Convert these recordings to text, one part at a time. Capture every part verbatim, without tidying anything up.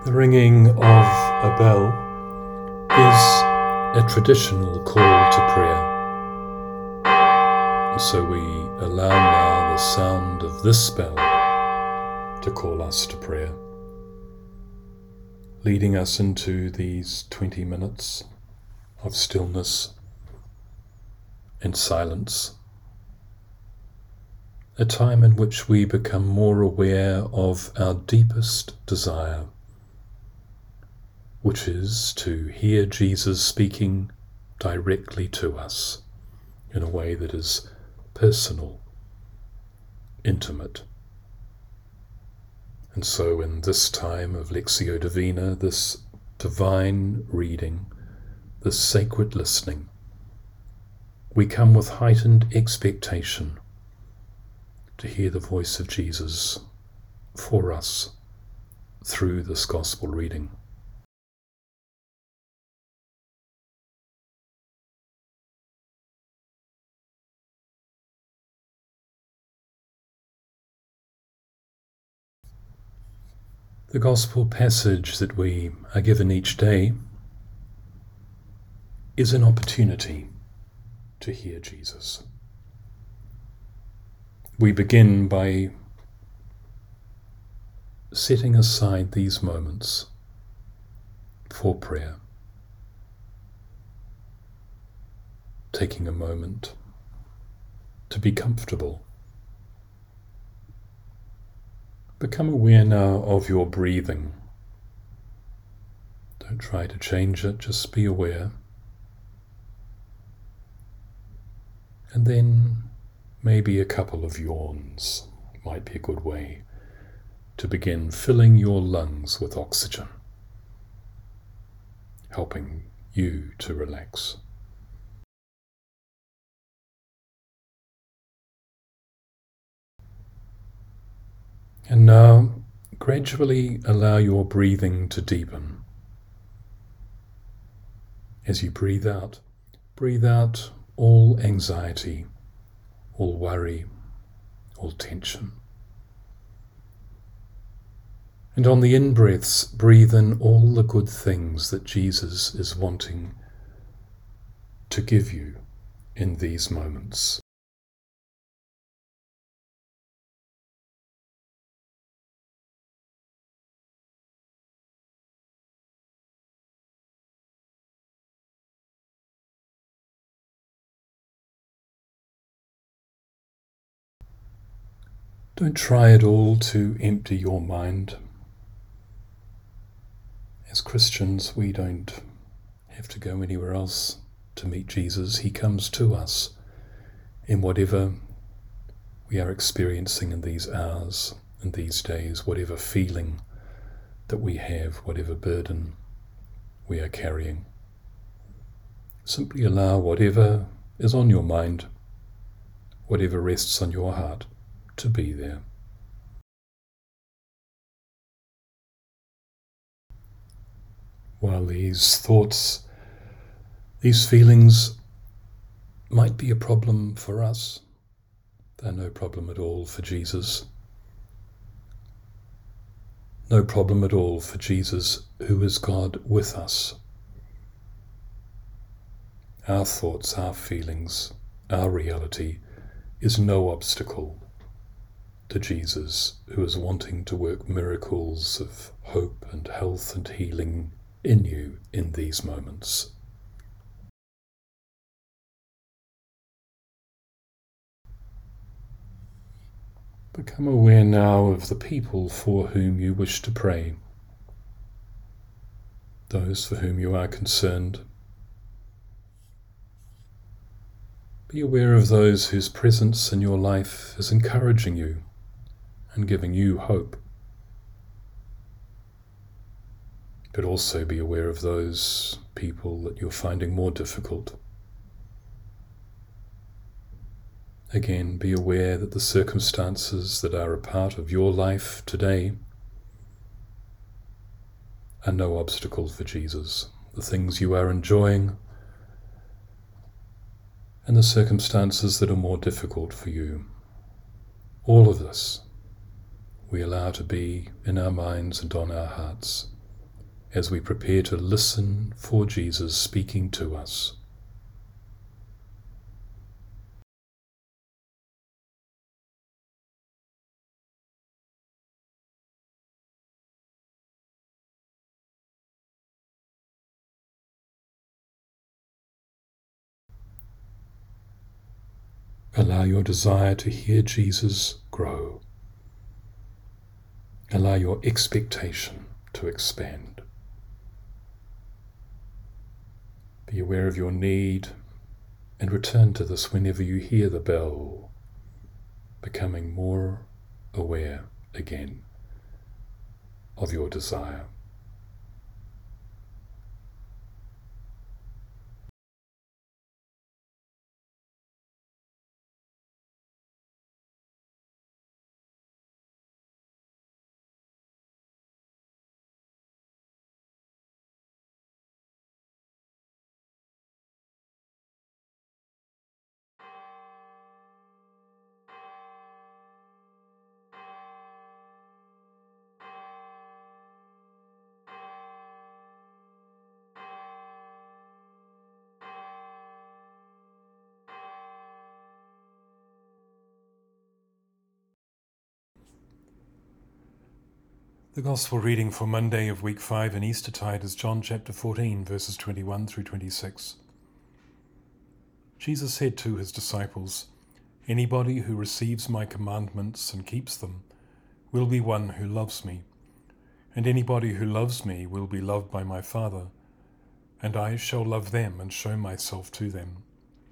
The ringing of a bell is a traditional call to prayer. And so we allow now the sound of this bell to call us to prayer, leading us into these twenty minutes of stillness and silence, a time in which we become more aware of our deepest desire, which is to hear Jesus speaking directly to us in a way that is personal, intimate. And so in this time of Lectio Divina, this divine reading, this sacred listening, we come with heightened expectation to hear the voice of Jesus for us through this gospel reading. The gospel passage that we are given each day is an opportunity to hear Jesus. We begin by setting aside these moments for prayer, taking a moment to be comfortable. Become aware now of your breathing. Don't try to change it, just be aware. And then maybe a couple of yawns might be a good way to begin filling your lungs with oxygen, helping you to relax. And now, gradually allow your breathing to deepen. As you breathe out, breathe out all anxiety, all worry, all tension. And on the in-breaths, breathe in all the good things that Jesus is wanting to give you in these moments. Don't try at all to empty your mind. As Christians, we don't have to go anywhere else to meet Jesus. He comes to us in whatever we are experiencing in these hours and these days, whatever feeling that we have, whatever burden we are carrying. Simply allow whatever is on your mind, whatever rests on your heart, to be there. While these thoughts, these feelings might be a problem for us, they're no problem at all for Jesus. No problem at all for Jesus, who is God with us. Our thoughts, our feelings, our reality is no obstacle to Jesus, who is wanting to work miracles of hope and health and healing in you in these moments. Become aware now of the people for whom you wish to pray, those for whom you are concerned. Be aware of those whose presence in your life is encouraging you and giving you hope. But also be aware of those people that you're finding more difficult. Again, be aware that the circumstances that are a part of your life today are no obstacle for Jesus. The things you are enjoying and the circumstances that are more difficult for you. All of this we allow to be in our minds and on our hearts as we prepare to listen for Jesus speaking to us. Allow your desire to hear Jesus grow. Allow your expectation to expand. Be aware of your need and return to this whenever you hear the bell, becoming more aware again of your desire. The Gospel reading for Monday of week five in Eastertide is John chapter fourteen, verses twenty-one through twenty-six. Jesus said to his disciples, "Anybody who receives my commandments and keeps them will be one who loves me, and anybody who loves me will be loved by my Father, and I shall love them and show myself to them."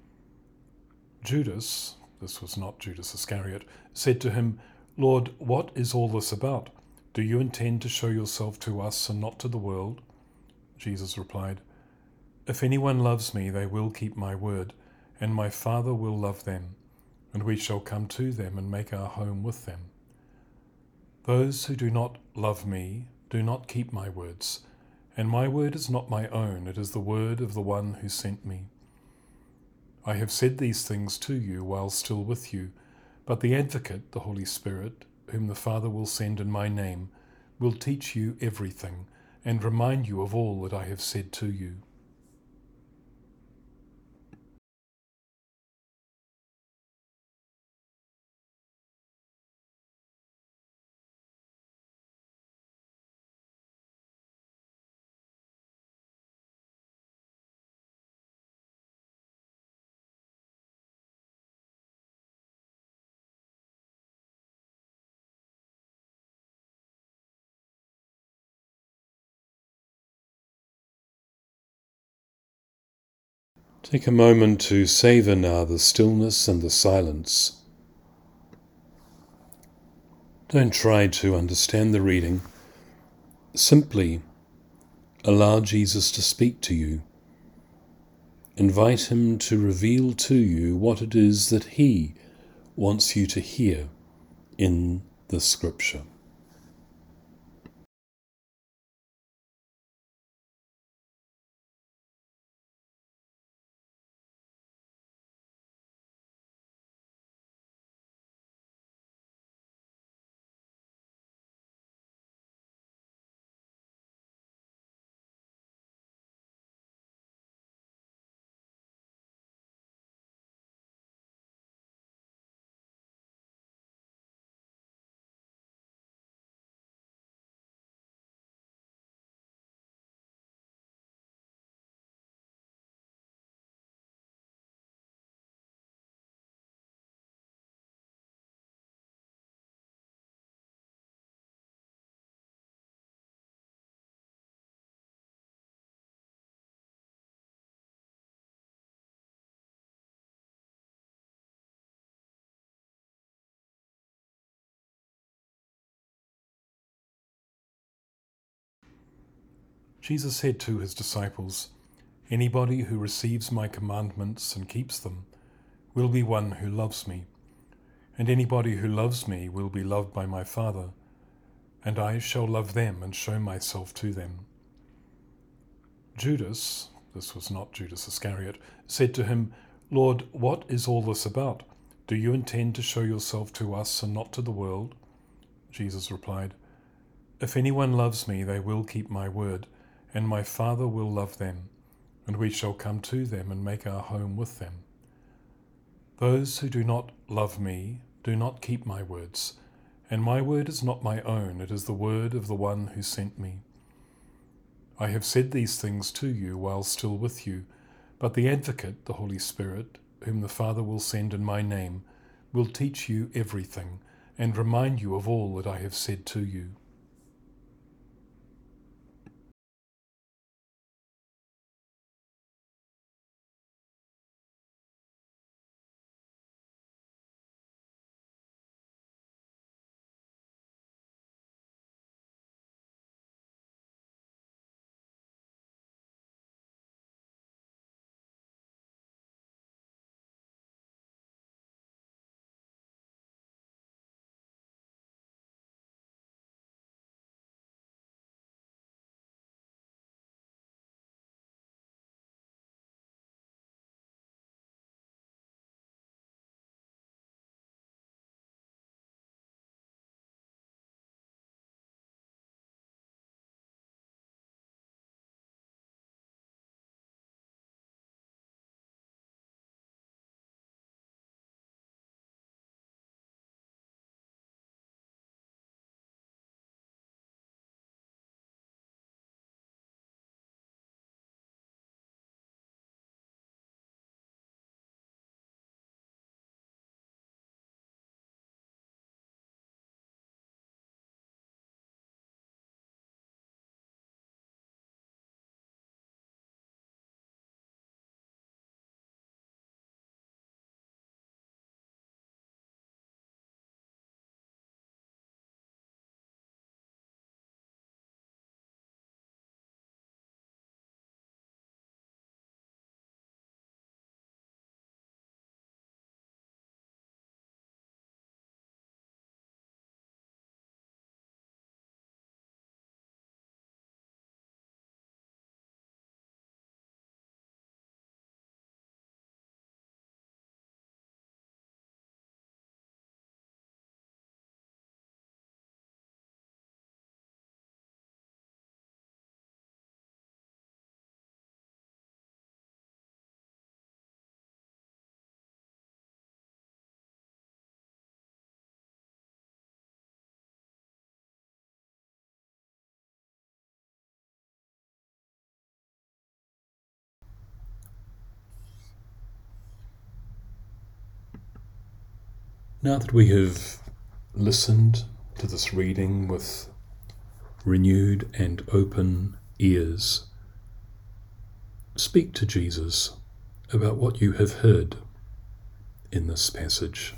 Judas, this was not Judas Iscariot, said to him, "Lord, what is all this about? Do you intend to show yourself to us and not to the world?" Jesus replied, "If anyone loves me, they will keep my word, and my Father will love them, and we shall come to them and make our home with them. Those who do not love me do not keep my words, and my word is not my own, it is the word of the one who sent me. I have said these things to you while still with you, but the Advocate, the Holy Spirit, whom the Father will send in my name, will teach you everything and remind you of all that I have said to you." Take a moment to savor now the stillness and the silence. Don't try to understand the reading. Simply allow Jesus to speak to you. Invite him to reveal to you what it is that he wants you to hear in the Scripture. Jesus said to his disciples, "Anybody who receives my commandments and keeps them will be one who loves me, and anybody who loves me will be loved by my Father, and I shall love them and show myself to them." Judas, this was not Judas Iscariot, said to him, "Lord, what is all this about? Do you intend to show yourself to us and not to the world?" Jesus replied, "If anyone loves me, they will keep my word, and my Father will love them, and we shall come to them and make our home with them. Those who do not love me do not keep my words, and my word is not my own, it is the word of the one who sent me. I have said these things to you while still with you, but the Advocate, the Holy Spirit, whom the Father will send in my name, will teach you everything and remind you of all that I have said to you. Now that we have listened to this reading with renewed and open ears, speak to Jesus about what you have heard in this passage.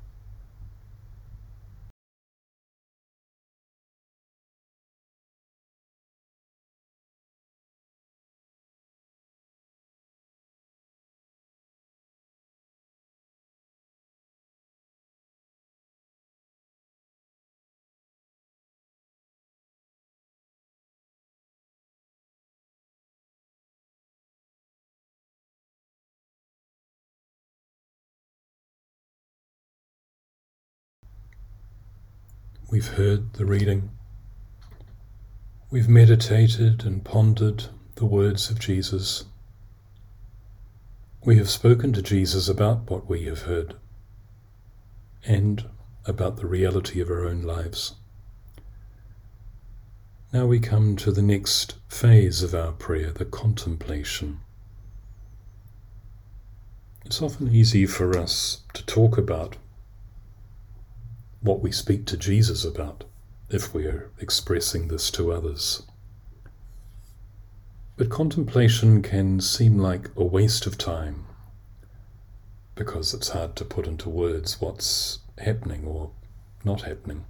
We've heard the reading. We've meditated and pondered the words of Jesus. We have spoken to Jesus about what we have heard and about the reality of our own lives. Now we come to the next phase of our prayer, the contemplation. It's often easy for us to talk about what we speak to Jesus about if we are expressing this to others. But contemplation can seem like a waste of time because it's hard to put into words what's happening or not happening.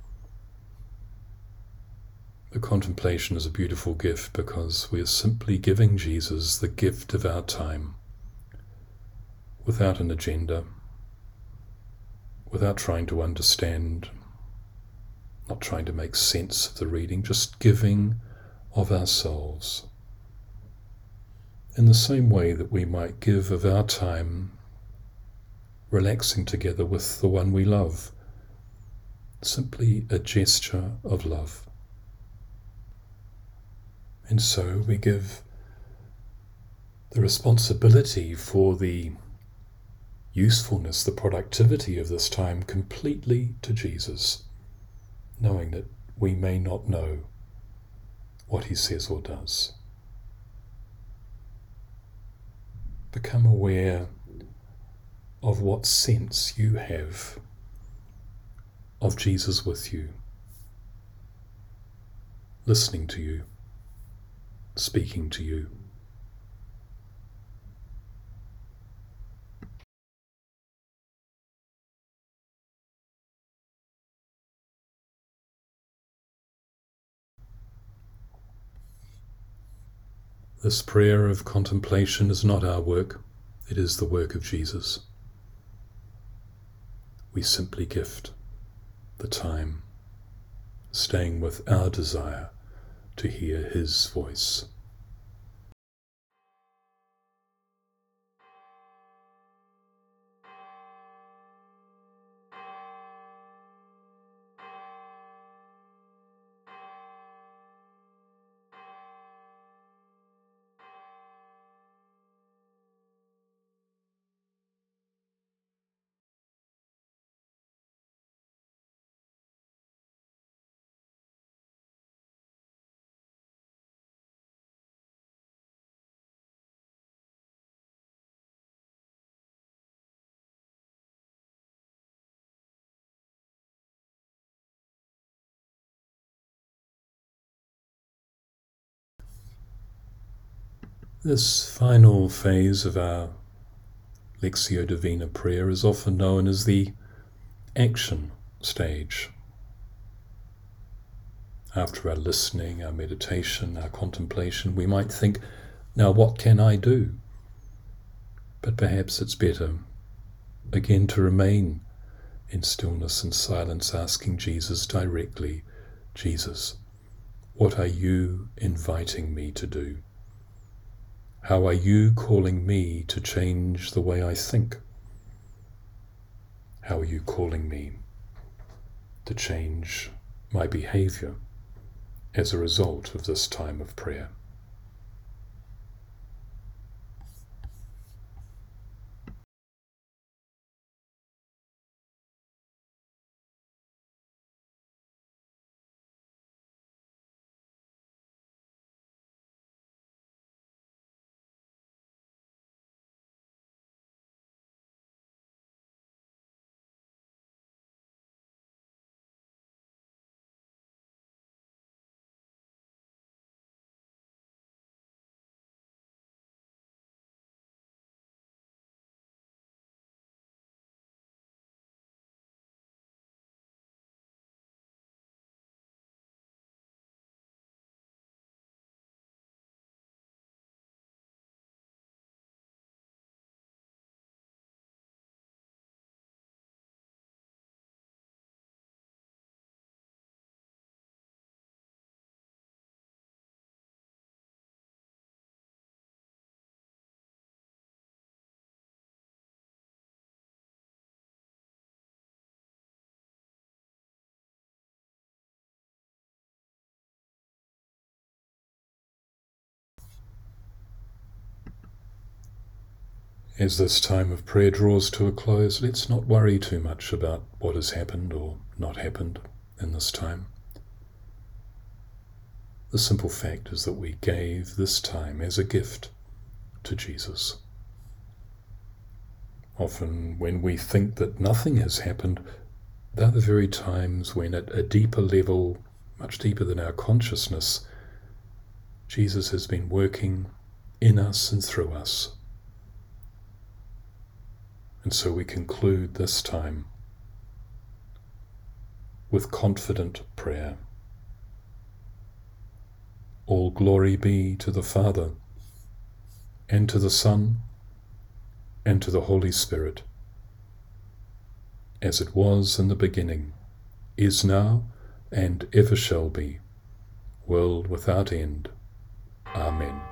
The contemplation is a beautiful gift because we are simply giving Jesus the gift of our time without an agenda, without trying to understand, not trying to make sense of the reading, just giving of ourselves. In the same way that we might give of our time relaxing together with the one we love, simply a gesture of love. And so we give the responsibility for the usefulness, the productivity of this time completely to Jesus, knowing that we may not know what he says or does. Become aware of what sense you have of Jesus with you, listening to you, speaking to you. This prayer of contemplation is not our work, it is the work of Jesus. We simply gift the time, staying with our desire to hear his voice. This final phase of our Lectio Divina prayer is often known as the action stage. After our listening, our meditation, our contemplation, we might think, now what can I do? But perhaps it's better, again, to remain in stillness and silence, asking Jesus directly, Jesus, what are you inviting me to do? How are you calling me to change the way I think? How are you calling me to change my behavior as a result of this time of prayer? As this time of prayer draws to a close, let's not worry too much about what has happened or not happened in this time. The simple fact is that we gave this time as a gift to Jesus. Often when we think that nothing has happened, they're the very times when at a deeper level, much deeper than our consciousness, Jesus has been working in us and through us. And so we conclude this time with confident prayer. All glory be to the Father, and to the Son, and to the Holy Spirit, as it was in the beginning, is now, and ever shall be, world without end. Amen.